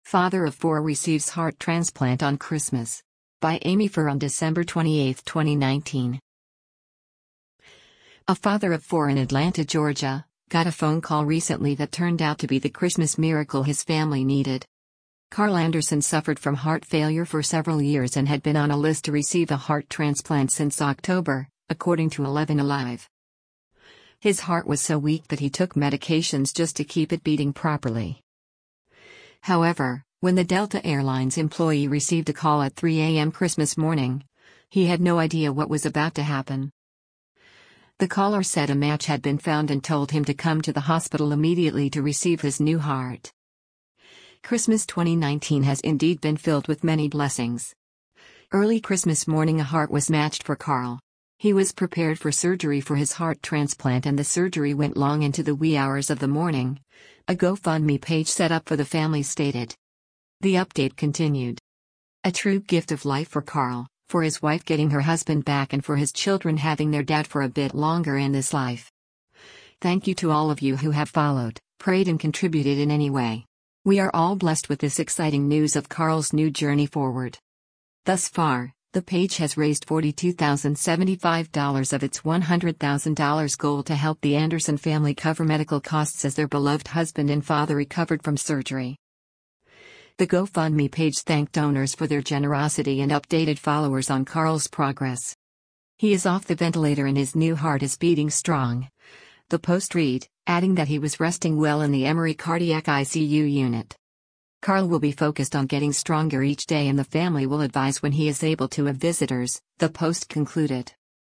Father of four receives heart transplant on Christmas. By Amy Furr on December 28, 2019. A father of four in Atlanta, Georgia, got a phone call recently that turned out to be the Christmas miracle his family needed. Carl Anderson suffered from heart failure for several years and had been on a list to receive a heart transplant since October, according to 11 Alive. His heart was so weak that he took medications just to keep it beating properly. However, when the Delta Airlines employee received a call at 3 a.m. Christmas morning, he had no idea what was about to happen. The caller said a match had been found and told him to come to the hospital immediately to receive his new heart. Christmas 2019 has indeed been filled with many blessings. Early Christmas morning, a heart was matched for Carl. He was prepared for surgery for his heart transplant, and the surgery went long into the wee hours of the morning. A GoFundMe page set up for the family stated. The update continued. A true gift of life for Carl, for his wife getting her husband back, and for his children having their dad for a bit longer in this life. Thank you to all of you who have followed, prayed and contributed in any way. We are all blessed with this exciting news of Carl's new journey forward. Thus far, the page has raised $42,075 of its $100,000 goal to help the Anderson family cover medical costs as their beloved husband and father recovered from surgery. The GoFundMe page thanked donors for their generosity and updated followers on Carl's progress. He is off the ventilator and his new heart is beating strong. The post read, adding that he was resting well in the Emory Cardiac ICU unit. Carl will be focused on getting stronger each day, and the family will advise when he is able to have visitors, the post concluded.